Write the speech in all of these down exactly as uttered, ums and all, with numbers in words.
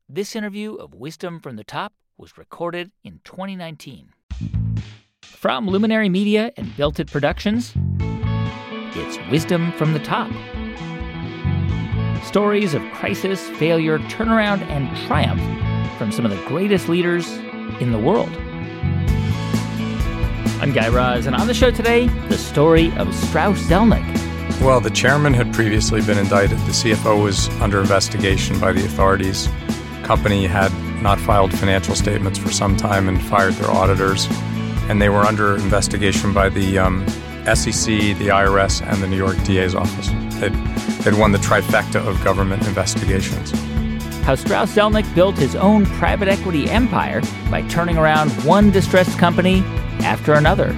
This interview of Wisdom from the Top was recorded in twenty nineteen. From Luminary Media and Built It Productions, it's Wisdom from the Top. Stories of crisis, failure, turnaround, and triumph from some of the greatest leaders in the world. I'm Guy Raz, and on the show today, the story of Strauss Zelnick. Well, the chairman had previously been indicted. The C F O was under investigation by the authorities. The company had not filed financial statements for some time and fired their auditors. And they were under investigation by the um, S E C, the I R S, and the New York D A's office. They'd, they'd won the trifecta of government investigations. How Strauss Zelnick built his own private equity empire by turning around one distressed company after another.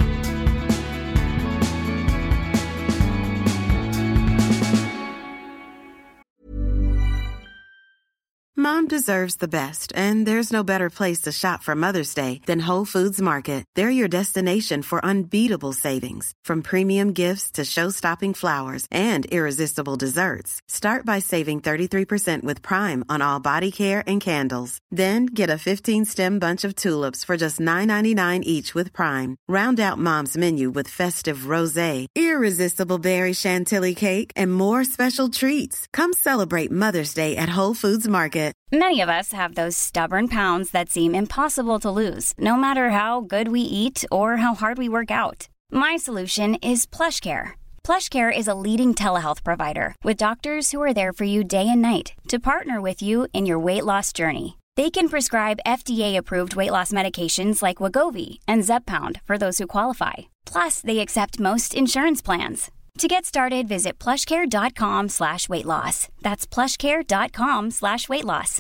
Mom deserves the best, and there's no better place to shop for Mother's Day than Whole Foods Market. They're your destination for unbeatable savings, from premium gifts to show-stopping flowers and irresistible desserts. Start by saving thirty-three percent with Prime on all body care and candles. Then get a fifteen-stem bunch of tulips for just nine ninety-nine each with Prime. Round out Mom's menu with festive rosé, irresistible berry chantilly cake, and more special treats. Come celebrate Mother's Day at Whole Foods Market. Many of us have those stubborn pounds that seem impossible to lose, no matter how good we eat or how hard we work out. My solution is PlushCare. PlushCare is a leading telehealth provider with doctors who are there for you day and night to partner with you in your weight loss journey. They can prescribe F D A-approved weight loss medications like Wegovy and Zepbound for those who qualify. Plus, they accept most insurance plans. To get started, visit plushcare.com slash weight loss. That's plushcare.com slash weight loss.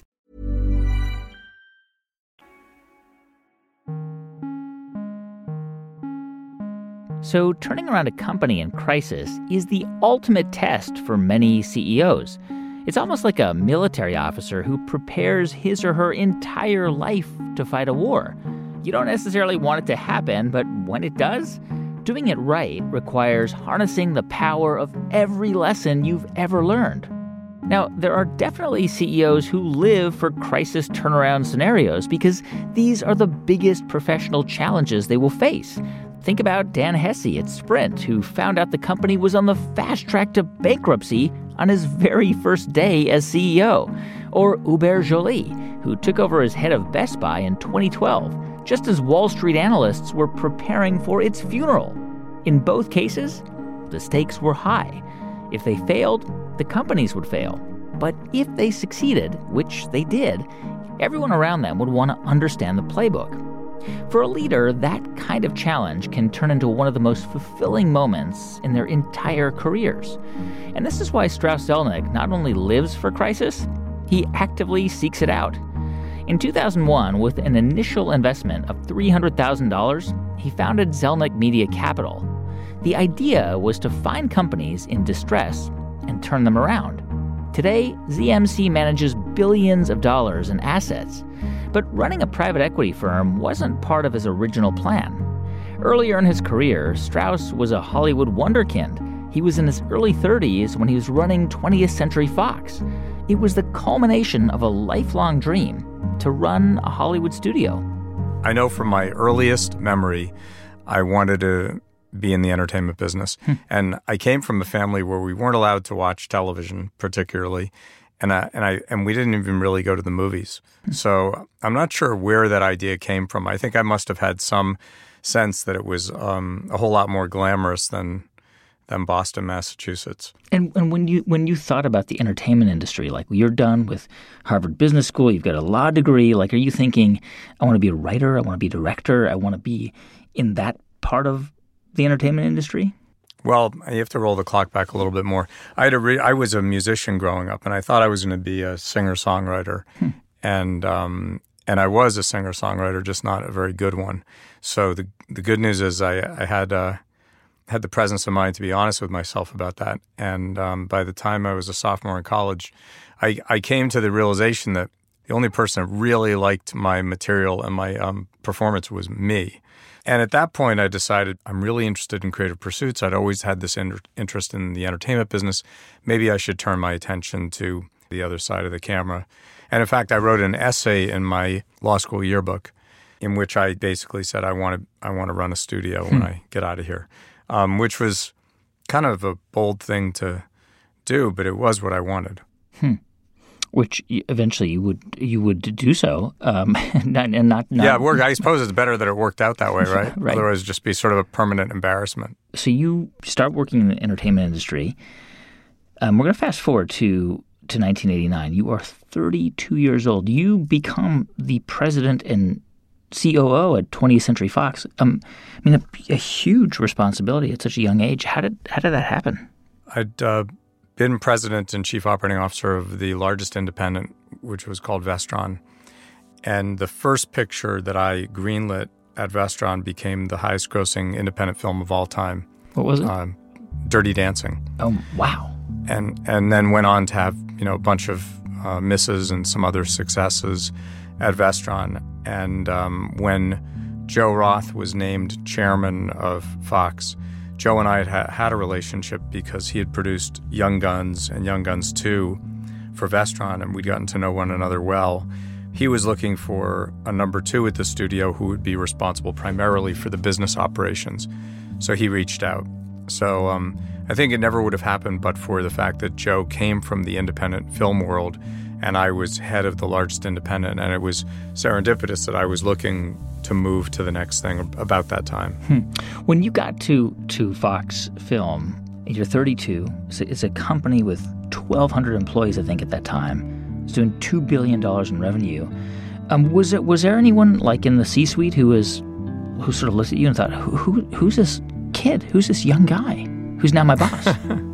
So turning around a company in crisis is the ultimate test for many C E Os. It's almost like a military officer who prepares his or her entire life to fight a war. You don't necessarily want it to happen, but when it does, doing it right requires harnessing the power of every lesson you've ever learned. Now, there are definitely C E Os who live for crisis turnaround scenarios because these are the biggest professional challenges they will face. Think about Dan Hesse at Sprint, who found out the company was on the fast track to bankruptcy on his very first day as C E O. Or Hubert Joly, who took over as head of Best Buy in twenty twelve, just as Wall Street analysts were preparing for its funeral. In both cases, the stakes were high. If they failed, the companies would fail. But if they succeeded, which they did, everyone around them would want to understand the playbook. For a leader, that kind of challenge can turn into one of the most fulfilling moments in their entire careers. And this is why Strauss Zelnick not only lives for crisis, he actively seeks it out. In two thousand one, with an initial investment of three hundred thousand dollars, he founded Zelnick Media Capital. The idea was to find companies in distress and turn them around. Today, Z M C manages billions of dollars in assets. But running a private equity firm wasn't part of his original plan. Earlier in his career, Strauss was a Hollywood wunderkind. He was in his early thirties when he was running twentieth Century Fox. It was the culmination of a lifelong dream to run a Hollywood studio. I know from my earliest memory, I wanted to be in the entertainment business. Hmm. And I came from a family where we weren't allowed to watch television particularly. And I, and I and we didn't even really go to the movies. Hmm. So I'm not sure where that idea came from. I think I must have had some sense that it was um, a whole lot more glamorous than than Boston, Massachusetts. And, and when you when you thought about the entertainment industry, like you're done with Harvard Business School, you've got a law degree, like are you thinking, I want to be a writer, I want to be a director, I want to be in that part of the entertainment industry? Well, you have to roll the clock back a little bit more. I had a re- I was a musician growing up, and I thought I was going to be a singer-songwriter. Hmm. And um, and I was a singer-songwriter, just not a very good one. So the the good news is I, I had uh, had the presence of mind to be honest with myself about that. And um, by the time I was a sophomore in college, I, I came to the realization that the only person that really liked my material and my um, performance was me. And at that point, I decided I'm really interested in creative pursuits. I'd always had this in- interest in the entertainment business. Maybe I should turn my attention to the other side of the camera. And in fact, I wrote an essay in my law school yearbook in which I basically said I want to I want to run a studio when I get out of here, um, which was kind of a bold thing to do, but it was what I wanted. Hmm. Which eventually you would you would do so, um, and not, and not, not yeah. Work. I suppose it's better that it worked out that way, right? Right. Otherwise, it'd just be sort of a permanent embarrassment. So you start working in the entertainment industry. Um, we're going to fast forward to to nineteen eighty-nine. You are thirty-two years old. You become the president and C O O at twentieth Century Fox. Um, I mean, a, a huge responsibility at such a young age. How did how did that happen? I'd uh, been president and chief operating officer of the largest independent, which was called Vestron. And the first picture that I greenlit at Vestron became the highest grossing independent film of all time. What was it? Uh, Dirty Dancing. Oh, wow. And and then went on to have, you know, a bunch of uh, misses and some other successes at Vestron. And um, when Joe Roth was named chairman of Fox, Joe and I had ha- had a relationship because he had produced Young Guns and Young Guns two for Vestron, and we'd gotten to know one another well. He was looking for a number two at the studio who would be responsible primarily for the business operations. So he reached out. So um, I think it never would have happened but for the fact that Joe came from the independent film world and I was head of the largest independent, and it was serendipitous that I was looking to move to the next thing about that time. Hmm. When you got to, to Fox Film, you're thirty-two. It's a, it's a company with twelve hundred employees, I think, at that time. It's doing two billion dollars in revenue. Um, was it was there anyone like in the C-suite who was who sort of looked at you and thought, who, who who's this kid? Who's this young guy who's now my boss?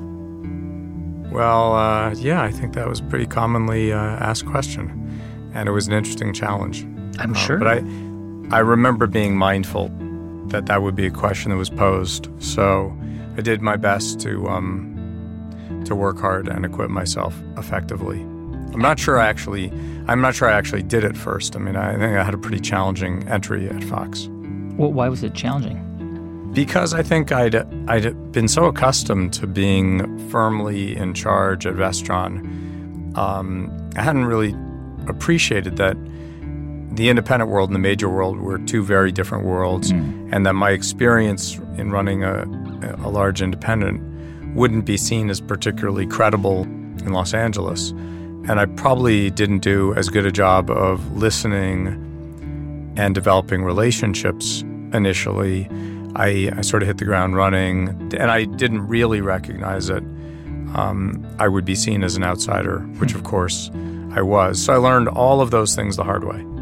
Well, uh, yeah, I think that was a pretty commonly uh, asked question, and it was an interesting challenge. I'm uh, sure. But I, I remember being mindful that that would be a question that was posed. So I did my best to um, to work hard and equip myself effectively. I'm not sure I actually. I'm not sure I actually did it first. I mean, I think I had a pretty challenging entry at Fox. Well, why was it challenging? Because I think I'd I'd been so accustomed to being firmly in charge at Vestron, um, I hadn't really appreciated that the independent world and the major world were two very different worlds, mm. and that my experience in running a, a large independent wouldn't be seen as particularly credible in Los Angeles. And I probably didn't do as good a job of listening and developing relationships initially. I, I sort of hit the ground running, and I didn't really recognize that um, I would be seen as an outsider, which of course I was. So I learned all of those things the hard way.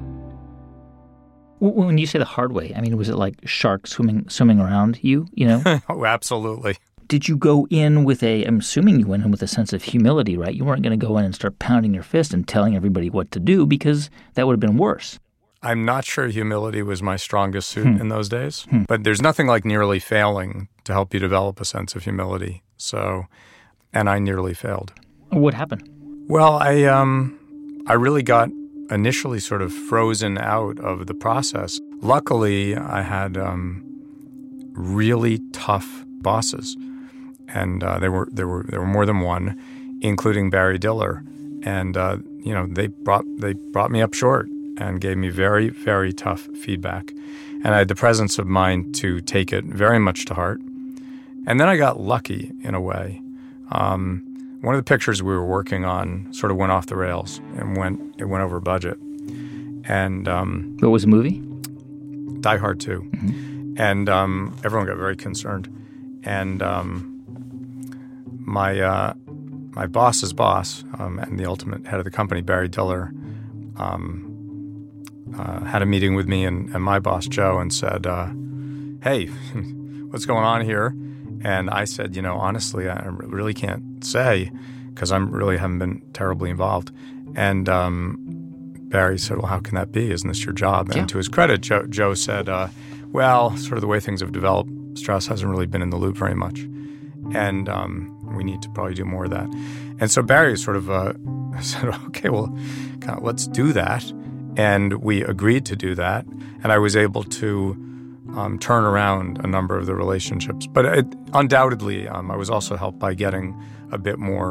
When you say the hard way, I mean, was it like sharks swimming swimming around you, you know? Oh, absolutely. Did you go in with a, I'm assuming you went in with a sense of humility, right? You weren't going to go in and start pounding your fist and telling everybody what to do, because that would have been worse. I'm not sure humility was my strongest suit hmm. in those days, hmm. but there's nothing like nearly failing to help you develop a sense of humility. So, and I nearly failed. What happened? Well, I um, I really got initially sort of frozen out of the process. Luckily, I had um, really tough bosses, and uh, there were there were there were more than one, including Barry Diller, and uh, you know they brought they brought me up short and gave me very, very tough feedback. And I had the presence of mind to take it very much to heart. And then I got lucky in a way. Um, one of the pictures we were working on sort of went off the rails and went it went over budget. And um, what was the movie? Die Hard two. Mm-hmm. And um, everyone got very concerned. And um, my uh, my boss's boss um, and the ultimate head of the company, Barry Diller, um, Uh, had a meeting with me and, and my boss, Joe, and said, uh, hey, what's going on here? And I said, you know, honestly, I really can't say because I really haven't been terribly involved. And um, Barry said, well, how can that be? Isn't this your job? And yeah. to his credit, Joe, Joe said, uh, well, sort of the way things have developed, Strauss hasn't really been in the loop very much. And um, we need to probably do more of that. And so Barry sort of uh, said, okay, well, kind of, let's do that. And we agreed to do that, and I was able to um, turn around a number of the relationships. But it, undoubtedly, um, I was also helped by getting a bit more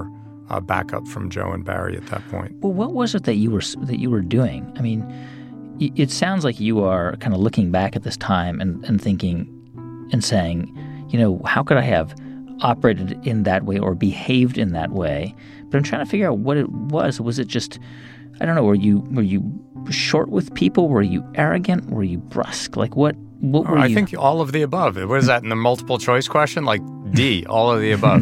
uh, backup from Joe and Barry at that point. Well, what was it that you were that you were doing? I mean, it sounds like you are kind of looking back at this time and, and thinking and saying, you know, how could I have operated in that way or behaved in that way? But I'm trying to figure out what it was. Was it just, I don't know, were you were you short with people? Were you arrogant? Were you brusque? Like what, what were I you? I think all of the above. What is that in the multiple choice question? Like D, all of the above.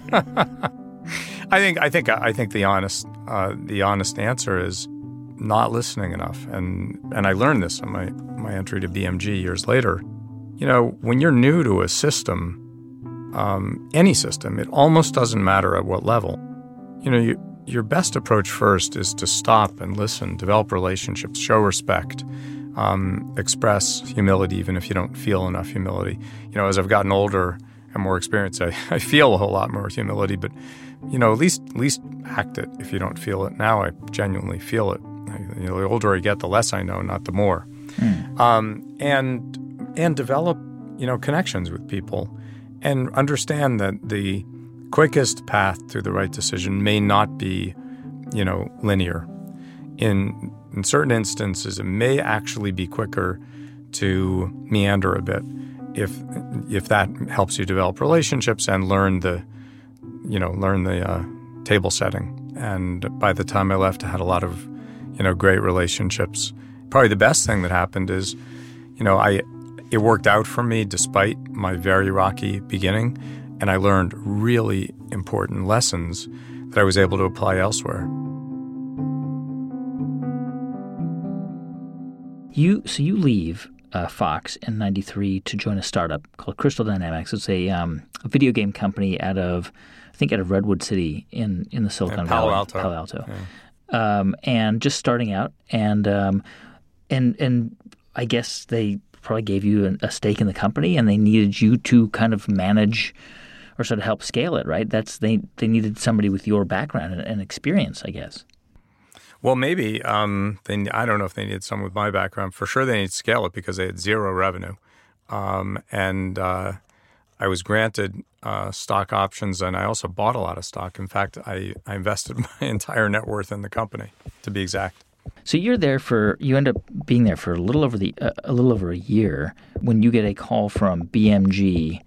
I think I think I think the honest uh, the honest answer is not listening enough, and and I learned this in my my entry to B M G years later. You know, when you're new to a system, um, any system, it almost doesn't matter at what level. You know, you, your best approach first is to stop and listen, develop relationships, show respect, um, express humility, even if you don't feel enough humility. You know, as I've gotten older and more experienced, I, I feel a whole lot more humility, but you know, at least at least act it if you don't feel it. Now I genuinely feel it. I, you know, the older I get, the less I know, not the more. Mm. Um, and and develop, you know, connections with people, and understand that the quickest path to the right decision may not be, you know, linear. In in certain instances, it may actually be quicker to meander a bit, if if that helps you develop relationships and learn the, you know, learn the uh, table setting. And by the time I left, I had a lot of, you know, great relationships. Probably the best thing that happened is, you know, I it worked out for me despite my very rocky beginning, and I learned really important lessons that I was able to apply elsewhere. You so you leave uh, Fox in ninety-three to join a startup called Crystal Dynamics. It's a, um, a video game company out of, I think, out of Redwood City in, in the Silicon yeah, Palo Valley. Alto. Palo Alto. Yeah. Um, and just starting out, and um, and and I guess they probably gave you a, a stake in the company, and they needed you to kind of manage or sort of help scale it, right? That's they they needed somebody with your background and, and experience, I guess. Well, maybe. Um, they, I don't know if they needed someone with my background. For sure, they need to scale it because they had zero revenue. Um, and uh, I was granted uh, stock options, and I also bought a lot of stock. In fact, I, I invested my entire net worth in the company, to be exact. So you're there for you end up being there for a little over the uh, a little over a year when you get a call from B M G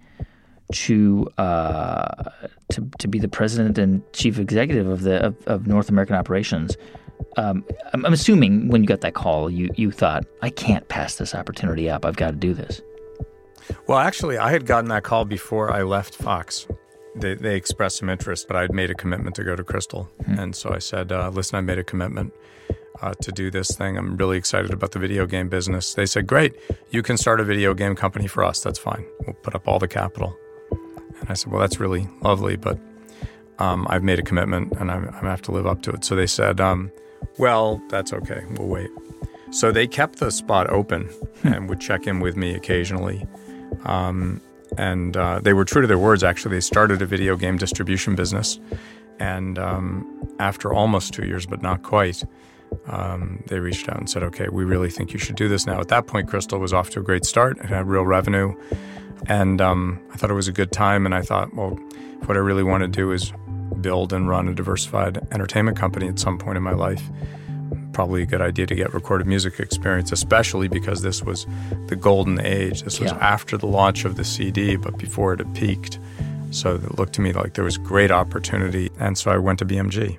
to uh, to to be the president and chief executive of the of, of North American operations. Um, I'm, I'm assuming when you got that call, you, you thought, I can't pass this opportunity up. I've got to do this. Well, actually, I had gotten that call before I left Fox. They, they expressed some interest, but I'd made a commitment to go to Crystal. Hmm. And so I said, uh, listen, I made a commitment uh, to do this thing. I'm really excited about the video game business. They said, great, you can start a video game company for us. That's fine. We'll put up all the capital. And I said, well, that's really lovely, but um, I've made a commitment and I'm, I'm going to have to live up to it. So they said, um, well, that's okay. We'll wait. So they kept the spot open and would check in with me occasionally. Um, and uh, they were true to their words, actually. They started a video game distribution business. And um, after almost two years, but not quite, um, they reached out and said, okay, we really think you should do this now. At that point, Crystal was off to a great start. It had real revenue. And um, I thought it was a good time. And I thought, well, what I really want to do is build and run a diversified entertainment company at some point in my life. Probably a good idea to get recorded music experience, especially because this was the golden age. This was yeah. after the launch of the C D, but before it had peaked. So it looked to me like there was great opportunity. And so I went to B M G.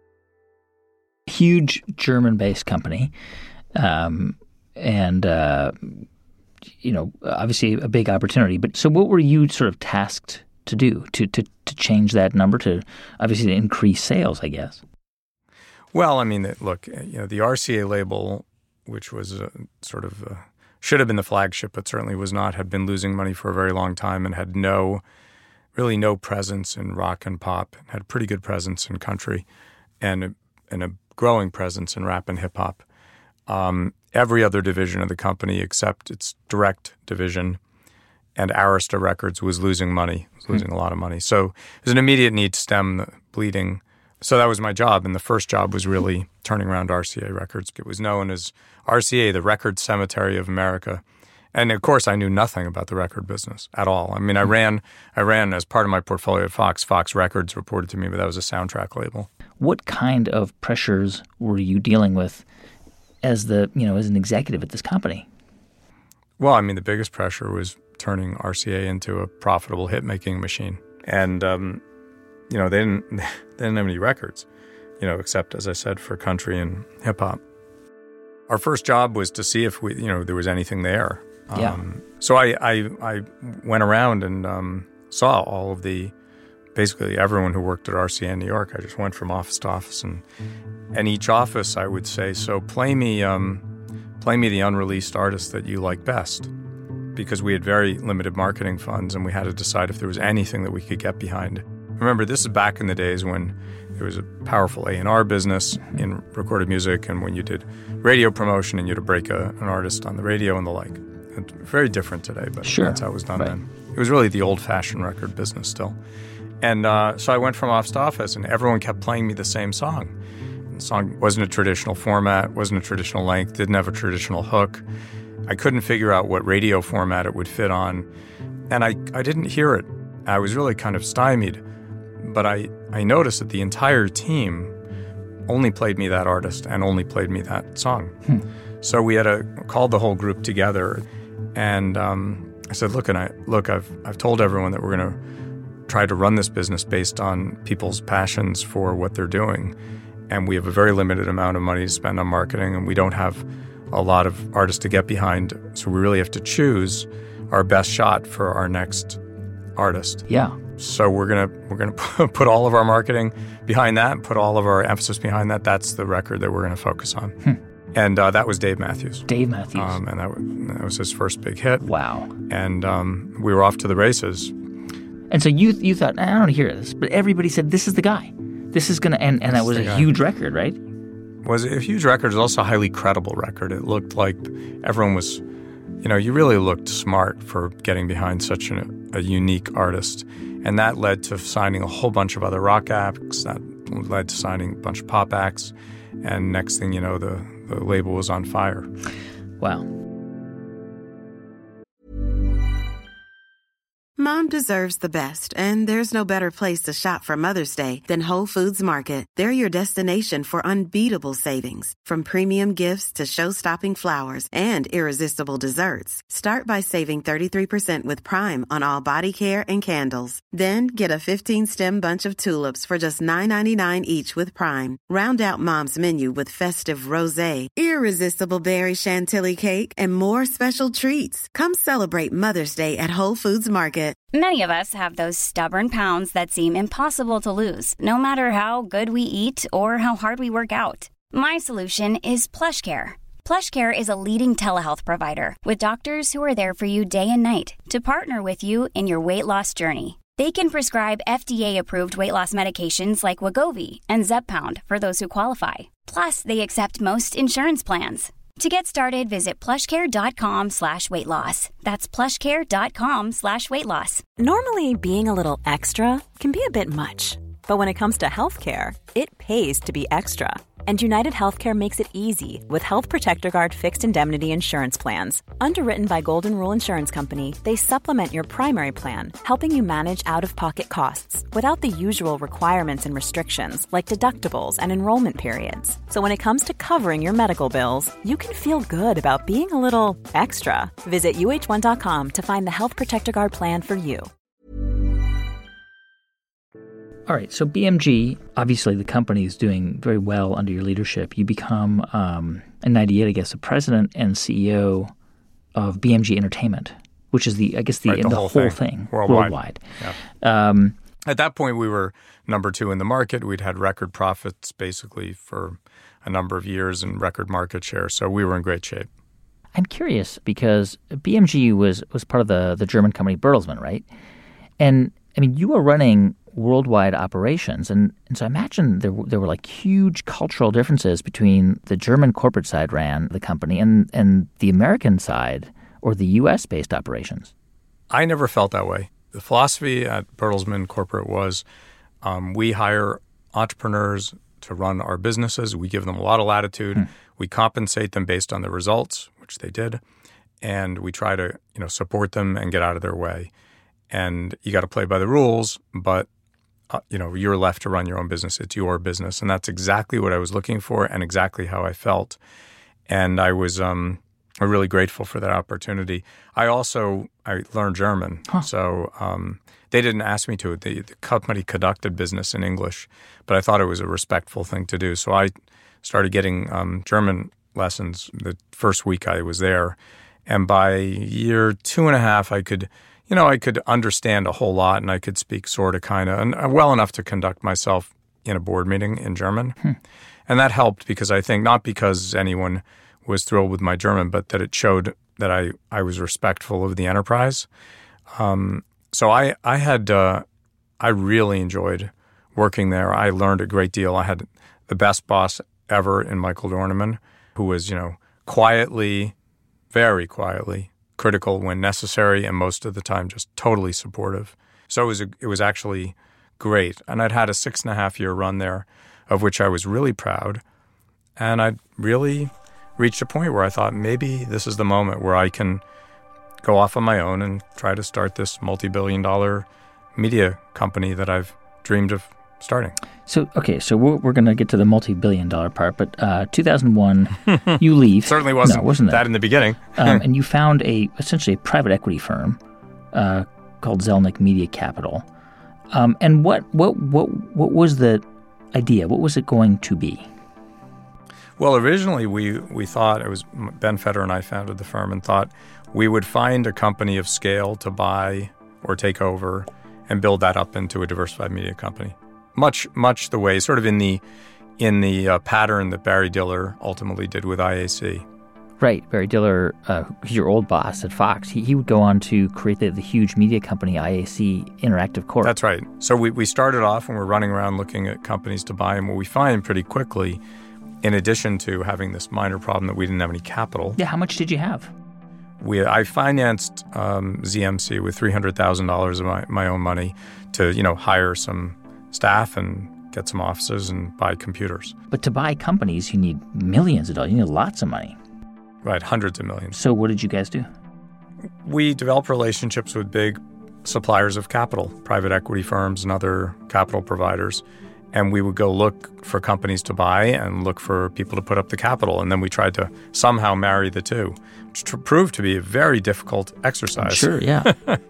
Huge German-based company. Um, and, uh, you know, obviously a big opportunity. But so what were you sort of tasked to do to, to, to change that number to obviously to increase sales, I guess? Well, I mean, look, you know, the R C A label, which was a, sort of a, should have been the flagship, but certainly was not, had been losing money for a very long time and had no, really no presence in rock and pop, had a pretty good presence in country and a, and a growing presence in rap and hip hop. Um, every other division of the company except its direct division and Arista Records was losing money, was losing mm-hmm. a lot of money. So there's an immediate need to stem the bleeding. So that was my job, and the first job was really turning around R C A Records. It was known as R C A, the Record Cemetery of America, And of course, I knew nothing about the record business at all. I mean, I ran, I ran as part of my portfolio at Fox. Fox Records reported to me, but that was a soundtrack label. What kind of pressures were you dealing with as the, you know, as an executive at this company? Well, I mean, the biggest pressure was turning R C A into a profitable hit-making machine. And, um, you know, they didn't, they didn't have any records, you know, except, as I said, for country and hip-hop. Our first job was to see if we, you know, there was anything there. Yeah. Um, so I, I I went around and um, saw all of the, basically everyone who worked at R C A in New York. I just went from office to office, and and each office I would say, so play me um, play me the unreleased artist that you like best, because we had very limited marketing funds and we had to decide if there was anything that we could get behind. Remember, this is back in the days when there was a powerful A and R business in recorded music, and when you did radio promotion and you had to break a, an artist on the radio and the like. It's very different today, but sure. That's how it was done right. then. It was really the old-fashioned record business still. And uh, so I went from office to office, and everyone kept playing me the same song. The song wasn't a traditional format, wasn't a traditional length, didn't have a traditional hook. I couldn't figure out what radio format it would fit on, and I, I didn't hear it. I was really kind of stymied, but I, I noticed that the entire team only played me that artist and only played me that song. Hmm. So we had a, called the whole group together. And um, I said, look, and I, look, I've I've told everyone that we're going to try to run this business based on people's passions for what they're doing. And we have a very limited amount of money to spend on marketing, and we don't have a lot of artists to get behind. So we really have to choose our best shot for our next artist. Yeah. So we're gonna we're gonna put all of our marketing behind that, put all of our emphasis behind that. That's the record that we're going to focus on. Hmm. And uh, that was Dave Matthews. Dave Matthews. Um, and that, w- that was his first big hit. Wow. And um, we were off to the races. And so you you thought, I don't want to hear this, but everybody said, this is the guy. This is going to, and, and that was a guy. Huge record, right? It was a huge record. It was also a highly credible record. It looked like everyone was, you know, you really looked smart for getting behind such an, a unique artist. And that led to signing a whole bunch of other rock acts. That led to signing a bunch of pop acts. And next thing you know, the, the label was on fire. Wow. Mom deserves the best, and there's no better place to shop for Mother's Day than Whole Foods Market. They're your destination for unbeatable savings, from premium gifts to show-stopping flowers and irresistible desserts. Start by saving thirty-three percent with Prime on all body care and candles. Then get a fifteen-stem bunch of tulips for just nine ninety-nine each with Prime. Round out Mom's menu with festive rosé, irresistible berry chantilly cake, and more special treats. Come celebrate Mother's Day at Whole Foods Market. Many of us have those stubborn pounds that seem impossible to lose, no matter how good we eat or how hard we work out. My solution is PlushCare. PlushCare is a leading telehealth provider with doctors who are there for you day and night to partner with you in your weight loss journey. They can prescribe F D A-approved weight loss medications like Wegovy and Zepbound for those who qualify. Plus, they accept most insurance plans. To get started, visit plushcare.com slash weight loss. That's plushcare.com slash weight loss. Normally, being a little extra can be a bit much. But when it comes to healthcare, it pays to be extra. And United Healthcare makes it easy with Health Protector Guard fixed indemnity insurance plans. Underwritten by Golden Rule Insurance Company, they supplement your primary plan, helping you manage out-of-pocket costs without the usual requirements and restrictions like deductibles and enrollment periods. So when it comes to covering your medical bills, you can feel good about being a little extra. Visit U H one dot com to find the Health Protector Guard plan for you. All right, so B M G, obviously the company is doing very well under your leadership. You become, um, in ninety-eight, I guess, the president and C E O of B M G Entertainment, which is the, I guess, the, right, the, the whole, whole thing, thing worldwide. worldwide. Yeah. Um, At that point, we were number two in the market. We'd had record profits basically for a number of years and record market share, so we were in great shape. I'm curious because B M G was, was part of the, the German company Bertelsmann, right? And, I mean, you were running worldwide operations. And, and so I imagine there, there were like huge cultural differences between the German corporate side ran the company and, and the American side or the U S-based operations. I never felt that way. The philosophy at Bertelsmann Corporate was um, we hire entrepreneurs to run our businesses. We give them a lot of latitude. Hmm. We compensate them based on the results, which they did. and we try to, you know, support them and get out of their way. And you got to play by the rules, but uh, you know, you're left to run your own business. It's your business, and that's exactly what I was looking for, and exactly how I felt. And I was um, really grateful for that opportunity. I also I learned German, huh. so um, they didn't ask me to. The, the company conducted business in English, but I thought it was a respectful thing to do. So I started getting um, German lessons the first week I was there, and by year two and a half, I could. You know, I could understand a whole lot, and I could speak sort of, kind of, and well enough to conduct myself in a board meeting in German. Hmm. And that helped because I think, not because anyone was thrilled with my German, but that it showed that I, I was respectful of the enterprise. Um, so I, I had, uh, I really enjoyed working there. I learned a great deal. I had the best boss ever in Michael Dornemann, who was, you know, quietly, very quietly, critical when necessary, and most of the time just totally supportive. So it was a, it was actually great. And I'd had a six and a half year run there, of which I was really proud. And I'd really reached a point where I thought maybe this is the moment where I can go off on my own and try to start this multi-billion dollar media company that I've dreamed of starting. So, okay, so we're, we're going to get to the multi-billion dollar part, but uh, two thousand one, you leave. Certainly wasn't, no, wasn't that. that in the beginning. um, and you found a essentially a private equity firm uh, called Zelnick Media Capital. Um, and what, what, what, what was the idea? What was it going to be? Well, originally we, we thought, it was Ben Feder and I founded the firm, and thought we would find a company of scale to buy or take over and build that up into a diversified media company. Much, much the way, sort of in the in the uh, pattern that Barry Diller ultimately did with I A C. Right. Barry Diller, uh, who's your old boss at Fox, he, he would go on to create the, the huge media company I A C Interactive Corp. That's right. So we, we started off and we're running around looking at companies to buy, and what we find pretty quickly, in addition to having this minor problem that we didn't have any capital. Yeah, how much did you have? We I financed um, Z M C with three hundred thousand dollars of my, my own money to, you know, hire some staff and get some offices and buy computers. But to buy companies, you need millions of dollars. You need lots of money. Right, hundreds of millions. So what did you guys do? We developed relationships with big suppliers of capital, private equity firms and other capital providers. And we would go look for companies to buy and look for people to put up the capital. And then we tried to somehow marry the two, which proved to be a very difficult exercise. Sure, yeah.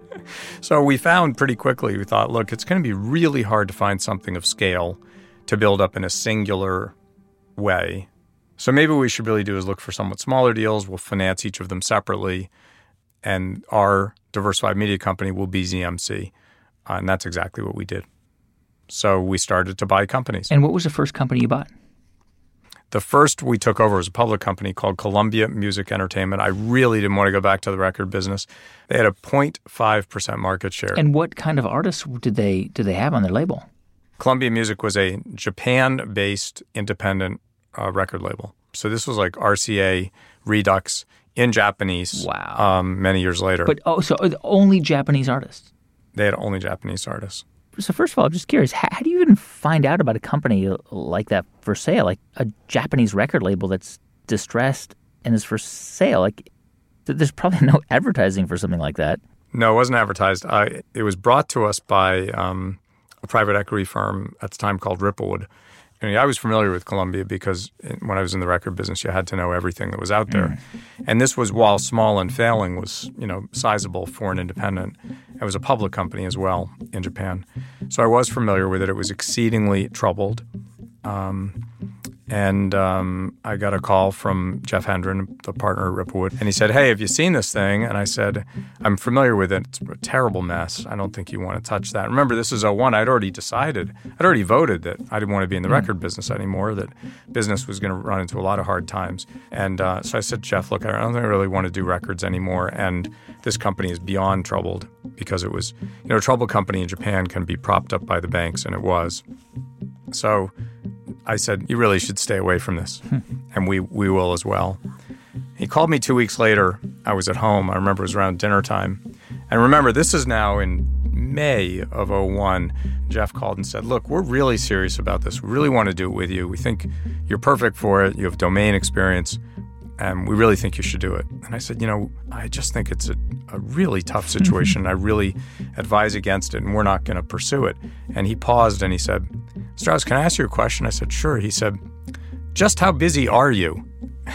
So we found pretty quickly, we thought, look, it's going to be really hard to find something of scale to build up in a singular way. So maybe what we should really do is look for somewhat smaller deals. We'll finance each of them separately. And our diversified media company will be Z M C. Uh, and that's exactly what we did. So we started to buy companies. And what was the first company you bought? The first we took over was a public company called Columbia Music Entertainment. I really didn't want to go back to the record business. They had a zero point five percent market share. And what kind of artists did they did they have on their label? Columbia Music was a Japan-based independent uh, record label. So this was like R C A, Redux in Japanese. Wow. Um, many years later. But oh, so only Japanese artists? They had only Japanese artists. So first of all, I'm just curious, how, how do you even find out about a company like that for sale, like a Japanese record label that's distressed and is for sale? Like, there's probably no advertising for something like that. No, it wasn't advertised. I, it was brought to us by um, a private equity firm at the time called Ripplewood. And I was familiar with Columbia because when I was in the record business, you had to know everything that was out there. Mm. And this was, while small and failing, was, you know, sizable for an independent. It was a public company as well in Japan. So I was familiar with it. It was exceedingly troubled. Um, and um, I got a call from Jeff Hendren, the partner at Ripplewood, and he said, hey, have you seen this thing? And I said, I'm familiar with it. It's a terrible mess. I don't think you want to touch that. Remember, this is oh one. I'd already decided, I'd already voted that I didn't want to be in the record business anymore, that business was going to run into a lot of hard times. And uh, so I said, Jeff, look, I don't think I really want to do records anymore. And this company is beyond troubled because it was, you know, a troubled company in Japan can be propped up by the banks, and it was. So I said, you really should stay away from this, and we, we will as well. He called me two weeks later. I was at home. I remember it was around dinner time. And remember, this is now in May of oh one. Jeff called and said, look, we're really serious about this. We really want to do it with you. We think you're perfect for it. You have domain experience. and we really think you should do it. And I said, you know, I just think it's a, a really tough situation. I really advise against it, and we're not going to pursue it. And he paused and he said, Strauss, can I ask you a question? I said, sure. He said, just how busy are you?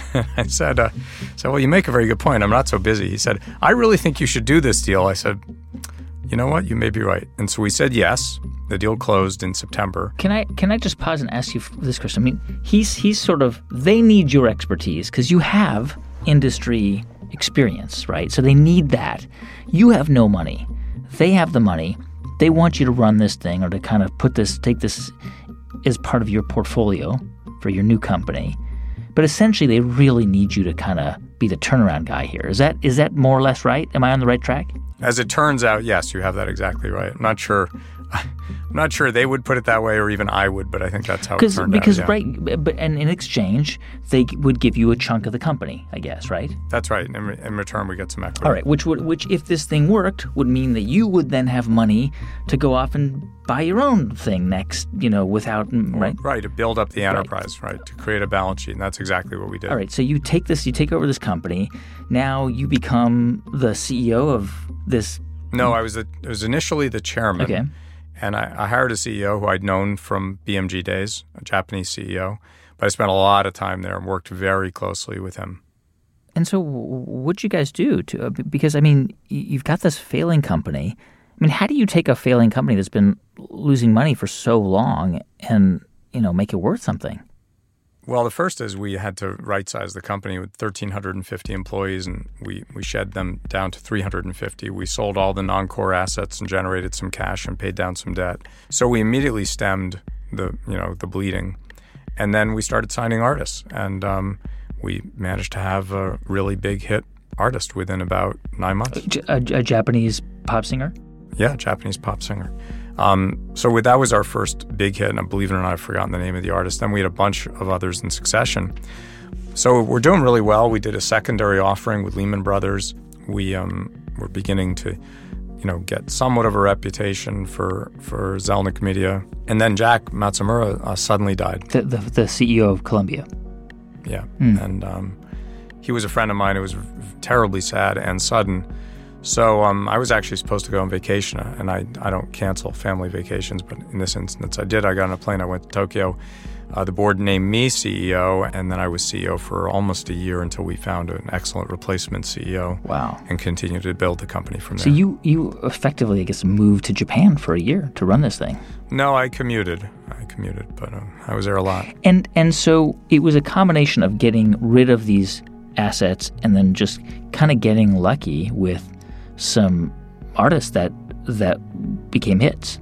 I said, uh, so, well, you make a very good point. I'm not so busy. He said, I really think you should do this deal. I said, you know what? You may be right. And so we said yes. The deal closed in September. Can I can I just pause and ask you this question? I mean, he's he's sort of, they need your expertise because you have industry experience, right? So they need that. You have no money. They have the money. They want you to run this thing or to kind of put this, take this as part of your portfolio for your new company. But essentially, they really need you to kind of be the turnaround guy here. Is that is that more or less right? Am I on the right track? As it turns out, yes, you have that exactly right. I'm not sure. I'm not sure they would put it that way, or even I would, but I think that's how it turned because, out. Because yeah. right, but and in exchange, they would give you a chunk of the company, I guess, right? That's right. In, in return, we get some equity. All right, which would, which if this thing worked, would mean that you would then have money to go off and buy your own thing next, you know, without right, right, to build up the enterprise, right, right to create a balance sheet, and that's exactly what we did. All right, so you take this, you take over this company. Now you become the C E O of this. No, I was the, I was initially the chairman. Okay. And I, I hired a C E O who I'd known from B M G days, a Japanese C E O. But I spent a lot of time there and worked very closely with him. And so what'd you guys do? To, uh, because, I mean, you've got this failing company. I mean, how do you take a failing company that's been losing money for so long and, you know, make it worth something? Well, the first is we had to right-size the company with one thousand three hundred fifty employees, and we, we shed them down to three hundred fifty. We sold all the non-core assets and generated some cash and paid down some debt. So we immediately stemmed the you know the bleeding, and then we started signing artists, and um, we managed to have a really big hit artist within about nine months. A, a, a Japanese pop singer? Yeah, Japanese pop singer. Um, so with, that was our first big hit, and believe it or not, I've forgotten the name of the artist. Then we had a bunch of others in succession. So we're doing really well. We did a secondary offering with Lehman Brothers. We um, were beginning to, you know, get somewhat of a reputation for for Zelnick Media. And then Jack Matsumura uh, suddenly died. The, the the C E O of Columbia. Yeah, mm. and um, he was a friend of mine. It was terribly sad and sudden. So um, I was actually supposed to go on vacation, and I, I don't cancel family vacations, but in this instance I did. I got on a plane, I went to Tokyo. Uh, the board named me C E O, and then I was C E O for almost a year until we found an excellent replacement C E O. Wow. And continued to build the company from there. So you, you effectively, I guess, moved to Japan for a year to run this thing. No, I commuted. I commuted, but um, I was there a lot. And And so it was a combination of getting rid of these assets and then just kind of getting lucky with some artists that that became hits.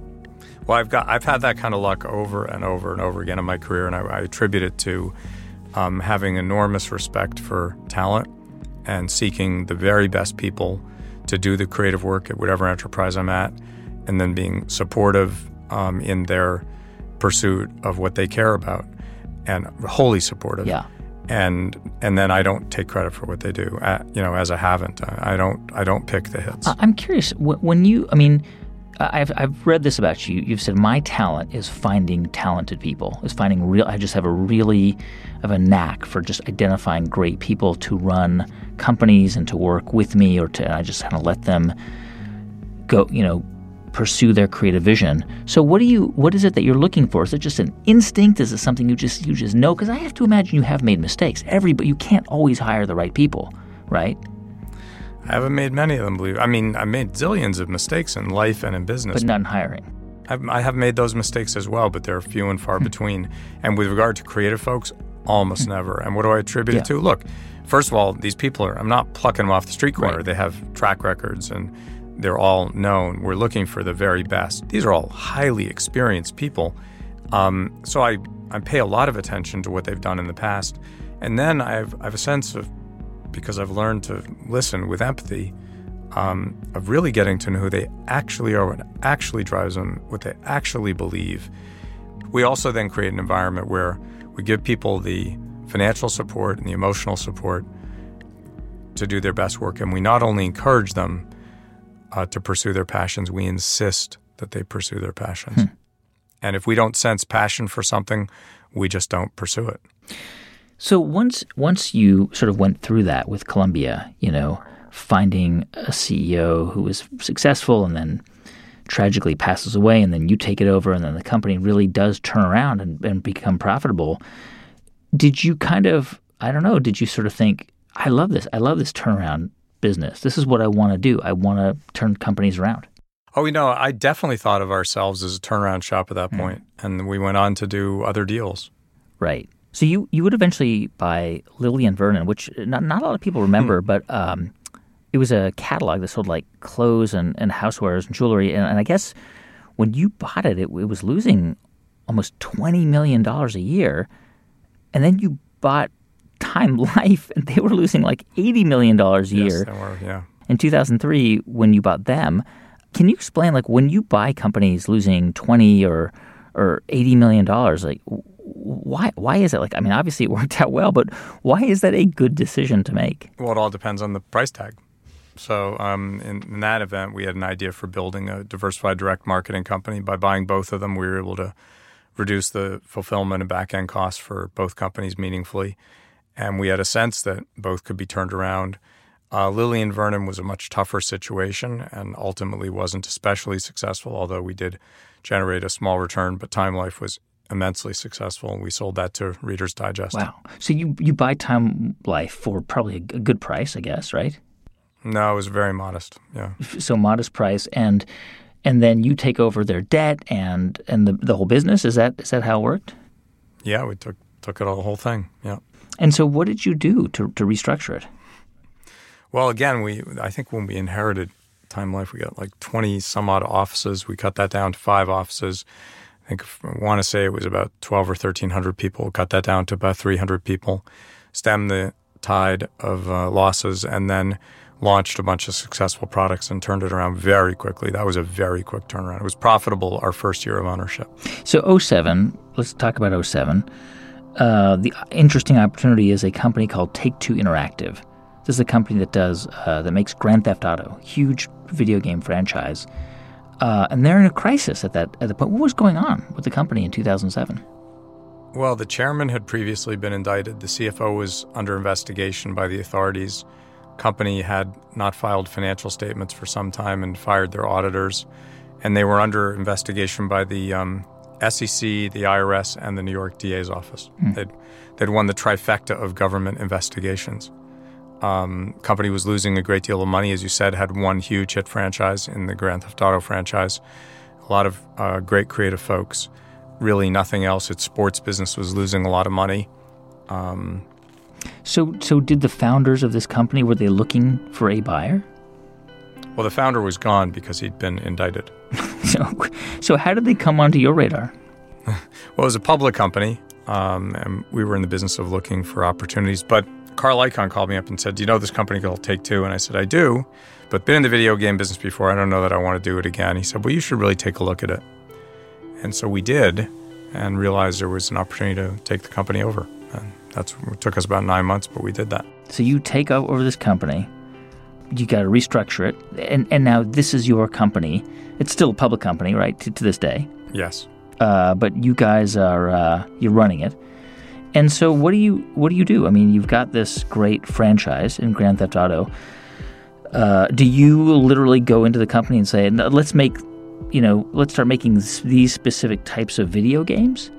Well, I've got I've had that kind of luck over and over and over again in my career, and I, I attribute it to um, having enormous respect for talent and seeking the very best people to do the creative work at whatever enterprise I'm at, and then being supportive um, in their pursuit of what they care about, and wholly supportive. Yeah. And and then I don't take credit for what they do, uh, you know, as I haven't. I don't I don't pick the hits. I'm curious, when you, I mean, I've I've read this about you. You've said my talent is finding talented people, is finding real, I just have a really, have a knack for just identifying great people to run companies and to work with me, or to, I just kind of let them go, you know, pursue their creative vision. So what do you what is it that you're looking for? Is it just an instinct? Is it something you just you just know? Because I have to imagine you have made mistakes. Everybody, you can't always hire the right people, right? I haven't made many of them, believe. I mean, I made zillions of mistakes in life and in business. But not in hiring. I've, I have made those mistakes as well, but they're few and far between. And with regard to creative folks, almost never. And what do I attribute yeah. it to? Look, first of all, these people are, I'm not plucking them off the street corner. Right. They have track records and they're all known. We're looking for the very best. These are all highly experienced people. Um, so I, I pay a lot of attention to what they've done in the past. And then I have, I have a sense of, because I've learned to listen with empathy, um, of really getting to know who they actually are, what actually drives them, what they actually believe. We also then create an environment where we give people the financial support and the emotional support to do their best work. And we not only encourage them Uh, to pursue their passions, we insist that they pursue their passions. Hmm. And if we don't sense passion for something, we just don't pursue it. So once once you sort of went through that with Columbia, you know, finding a C E O who was successful and then tragically passes away, and then you take it over, and then the company really does turn around and, and become profitable. Did you kind of, I don't know, did you sort of think, I love this. I love this turnaround business. This is what I want to do. I want to turn companies around. Oh, you know, I definitely thought of ourselves as a turnaround shop at that mm. point, and we went on to do other deals. Right. So you, you would eventually buy Lilly and Vernon, which not, not a lot of people remember, mm. but um, it was a catalog that sold like clothes and, and housewares and jewelry. And, and I guess when you bought it, it, it was losing almost twenty million dollars a year. And then you bought Time Life, and they were losing like eighty million dollars a yes, year. They were, yeah. In two thousand three, when you bought them, can you explain, like, when you buy companies losing twenty or or eighty million dollars, like, why why is it? Like, I mean, obviously it worked out well, but why is that a good decision to make? Well, it all depends on the price tag. So um, in, in that event, we had an idea for building a diversified direct marketing company. By buying both of them, we were able to reduce the fulfillment and back-end costs for both companies meaningfully. And we had a sense that both could be turned around. Uh, Lilly and Vernon was a much tougher situation and ultimately wasn't especially successful, although we did generate a small return. But Time Life was immensely successful, and we sold that to Reader's Digest. Wow. So you, you buy Time Life for probably a, a good price, I guess, right? No, it was very modest, yeah. So modest price, and and then you take over their debt and and the, the whole business? Is that is that how it worked? Yeah, we took took it all, the whole thing, yeah. And so what did you do to, to restructure it? Well, again, we I think when we inherited Time Life, we got like twenty some odd offices. We cut that down to five offices. I think I want to say it was about twelve or thirteen hundred people. Cut that down to about three hundred people. Stemmed the tide of uh, losses, and then launched a bunch of successful products and turned it around very quickly. That was a very quick turnaround. It was profitable our first year of ownership. So oh seven, let's talk about oh seven. Uh, the interesting opportunity is a company called Take-Two Interactive. This is a company that does uh, that makes Grand Theft Auto, huge video game franchise. Uh, and they're in a crisis at that at the point. What was going on with the company in two thousand seven? Well, the chairman had previously been indicted. The C F O was under investigation by the authorities. Company had not filed financial statements for some time and fired their auditors. And they were under investigation by the um, S E C, the I R S, and the New York D A's office. Mm. They'd, they'd won the trifecta of government investigations. Um, company was losing a great deal of money, as you said, had one huge hit franchise in the Grand Theft Auto franchise. A lot of uh, great creative folks. Really nothing else. Its sports business was losing a lot of money. Um, so so did the founders of this company, were they looking for a buyer? Well, the founder was gone because he'd been indicted. so, so how did they come onto your radar? Well, it was a public company, um, and we were in the business of looking for opportunities. But Carl Icahn called me up and said, do you know this company called Take-Two? And I said, I do, but been in the video game business before. I don't know that I want to do it again. He said, well, you should really take a look at it. And so we did, and realized there was an opportunity to take the company over. And that's it took us about nine months, but we did that. So you take over this company. You got to restructure it, and and now this is your company. It's still a public company, right, to, to this day? Yes. Uh, but you guys are uh, you're running it, and so what do you what do you do? I mean, you've got this great franchise in Grand Theft Auto. Uh, do you literally go into the company and say, "Let's make, you know, let's start making these specific types of video games"?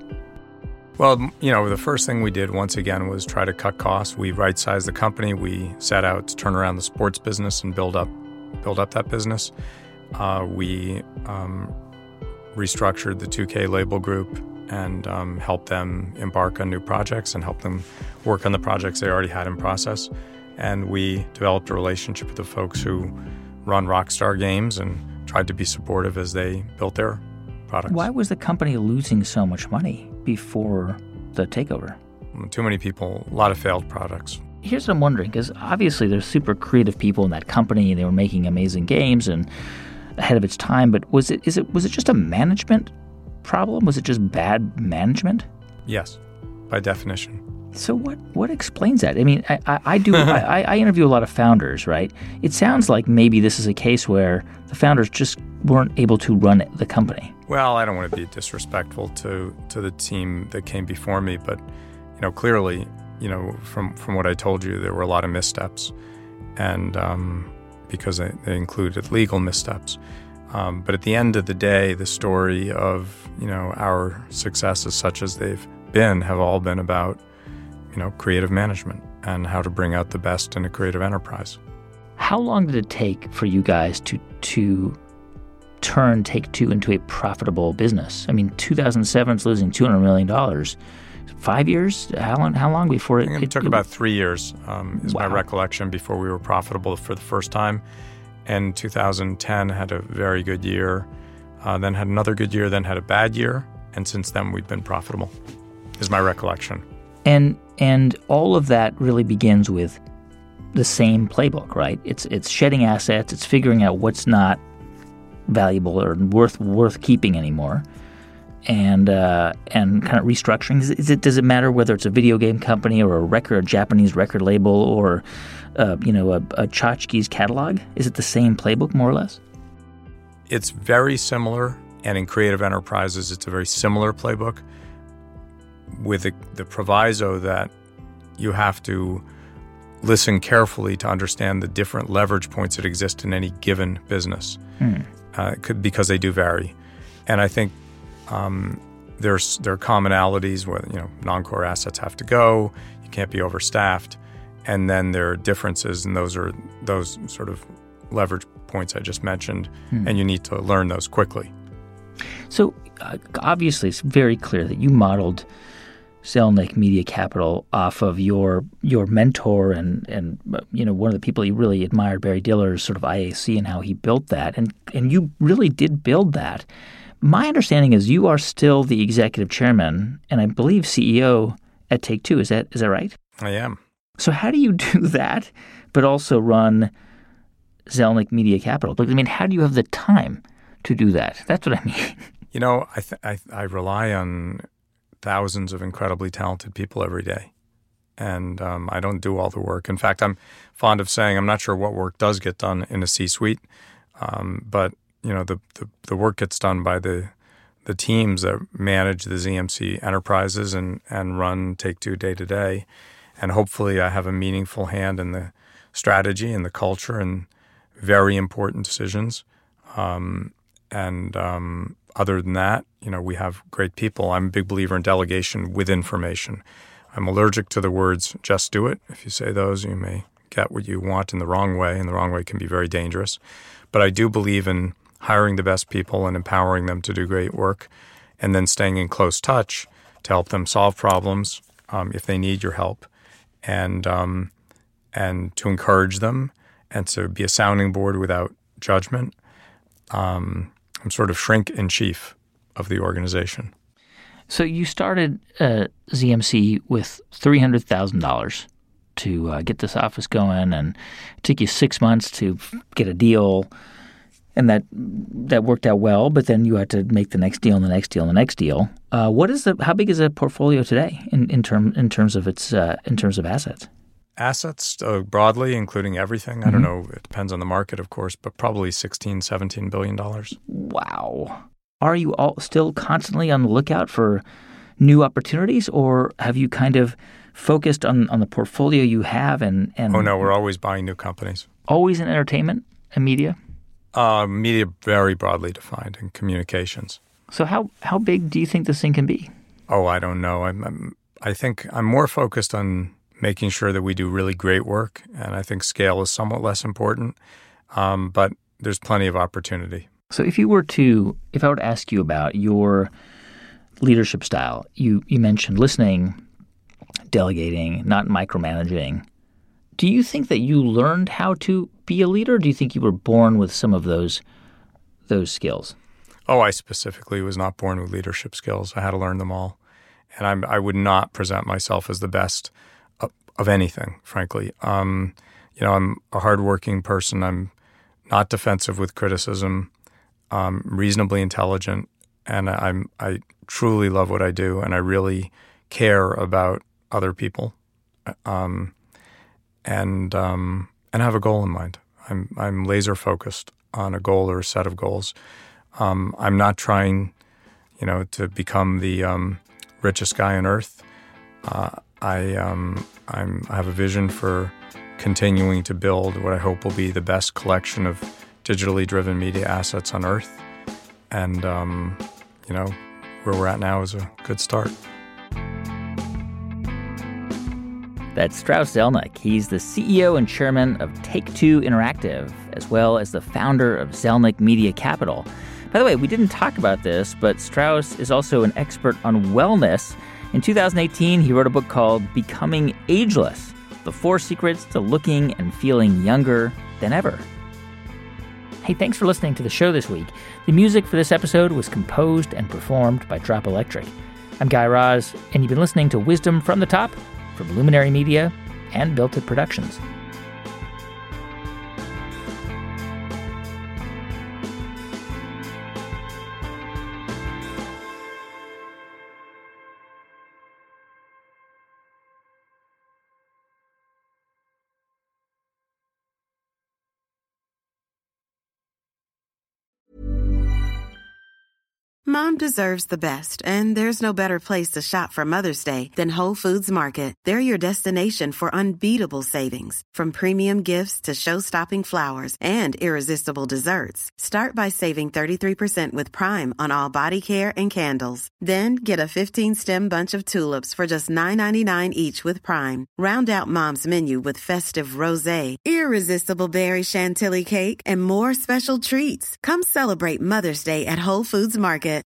Well, you know, the first thing we did, once again, was try to cut costs. We right-sized the company. We set out to turn around the sports business and build up build up that business. Uh, we um, restructured the two K label group and um, helped them embark on new projects and help them work on the projects they already had in process. And we developed a relationship with the folks who run Rockstar Games and tried to be supportive as they built their products. Why was the company losing so much money before the takeover? Too many people, a lot of failed products. Here's what I'm wondering, because obviously there's super creative people in that company. They were making amazing games and ahead of its time. But was it is it was it just a management problem? Was it just bad management? Yes, by definition. So what what explains that? I mean, I, I, I do I, I interview a lot of founders, right? It sounds like maybe this is a case where the founders just weren't able to run the company. Well, I don't want to be disrespectful to, to the team that came before me, but you know, clearly you know, from, from what I told you, there were a lot of missteps, and um, because they, they included legal missteps. Um, but at the end of the day, the story of, you know, our successes such as they've been have all been about, you know, creative management and how to bring out the best in a creative enterprise. How long did it take for you guys to to turn Take-Two into a profitable business? I mean, two thousand seven is losing two hundred million dollars. Five years? How long How long before it... I think it, it took it, about three years, um, is wow. my recollection, before we were profitable for the first time. And two thousand ten had a very good year, uh, then had another good year, then had a bad year. And since then, we've been profitable, is my recollection. And and all of that really begins with the same playbook, right? It's it's shedding assets, it's figuring out what's not valuable or worth worth keeping anymore, and uh, and kind of restructuring. Is it, is it does it matter whether it's a video game company or a record, a Japanese record label, or uh, you know a, a tchotchkes catalog? Is it the same playbook more or less? It's very similar, and in creative enterprises, it's a very similar playbook, with the, the proviso that you have to listen carefully to understand the different leverage points that exist in any given business, hmm. uh, it could, because they do vary. And I think um, there's there are commonalities where, you know, non-core assets have to go, you can't be overstaffed, and then there are differences, and those are those sort of leverage points I just mentioned, hmm. and you need to learn those quickly. So uh, obviously it's very clear that you modeled Zelnick Media Capital off of your your mentor and and you know one of the people you really admired, Barry Diller's sort of I A C and how he built that, and and you really did build that. My understanding is you are still the executive chairman and I believe C E O at Take-Two. Is that is that right? I am. So how do you do that, but also run Zelnick Media Capital? I mean, how do you have the time to do that? That's what I mean. You know, I th- I, I rely on thousands of incredibly talented people every day. And um, I don't do all the work. In fact, I'm fond of saying I'm not sure what work does get done in a C-suite, um, but you know the, the the work gets done by the the teams that manage the Z M C enterprises and, and run Take-Two day to day. And hopefully I have a meaningful hand in the strategy and the culture and very important decisions. Um, and um, other than that, you know, we have great people. I'm a big believer in delegation with information. I'm allergic to the words, just do it. If you say those, you may get what you want in the wrong way, and the wrong way can be very dangerous. But I do believe in hiring the best people and empowering them to do great work, and then staying in close touch to help them solve problems um, if they need your help, and um, and to encourage them, and to be a sounding board without judgment. Um, I'm sort of shrink in chief of the organization. So you started uh, Z M C with three hundred thousand dollars to uh, get this office going, and it took you six months to get a deal, and that that worked out well. But then you had to make the next deal, and the next deal, and the next deal. Uh, what is the? How big is the portfolio today in in term in terms of its uh, in terms of assets? Assets uh, broadly, including everything. Mm-hmm. I don't know. It depends on the market, of course, but probably sixteen, seventeen billion dollars. Wow. Are you all still constantly on the lookout for new opportunities, or have you kind of focused on, on the portfolio you have? And, and Oh, no, we're always buying new companies. Always in entertainment and media? Uh, media very broadly defined, and communications. So how, how big do you think this thing can be? Oh, I don't know. I'm, I'm, I think I'm more focused on making sure that we do really great work, and I think scale is somewhat less important, um, but there's plenty of opportunity. So if you were to, if I were to ask you about your leadership style, you, you mentioned listening, delegating, not micromanaging. Do you think that you learned how to be a leader, or do you think you were born with some of those those skills? Oh, I specifically was not born with leadership skills. I had to learn them all. And I'm, I would not present myself as the best of, of anything, frankly. Um, you know, I'm a hardworking person. I'm not defensive with criticism. Um, reasonably intelligent, and I'm I truly love what I do, and I really care about other people, um, and um, and have a goal in mind. I'm I'm laser focused on a goal or a set of goals. Um, I'm not trying, you know, to become the um, richest guy on earth. Uh, I um, I'm, I have a vision for continuing to build what I hope will be the best collection of digitally driven media assets on Earth. And, um, you know, where we're at now is a good start. That's Strauss Zelnick. He's the C E O and chairman of Take-Two Interactive, as well as the founder of Zelnick Media Capital. By the way, we didn't talk about this, but Strauss is also an expert on wellness. In two thousand eighteen, he wrote a book called Becoming Ageless, The Four Secrets to Looking and Feeling Younger Than Ever. Hey, thanks for listening to the show this week. The music for this episode was composed and performed by Drop Electric. I'm Guy Raz, and you've been listening to Wisdom from the Top from Luminary Media and Built It Productions. Mom deserves the best, and there's no better place to shop for Mother's Day than Whole Foods Market. They're your destination for unbeatable savings, from premium gifts to show-stopping flowers and irresistible desserts. Start by saving thirty-three percent with Prime on all body care and candles. Then get a fifteen-stem bunch of tulips for just nine ninety-nine each with Prime. Round out Mom's menu with festive rosé, irresistible berry chantilly cake, and more special treats. Come celebrate Mother's Day at Whole Foods Market.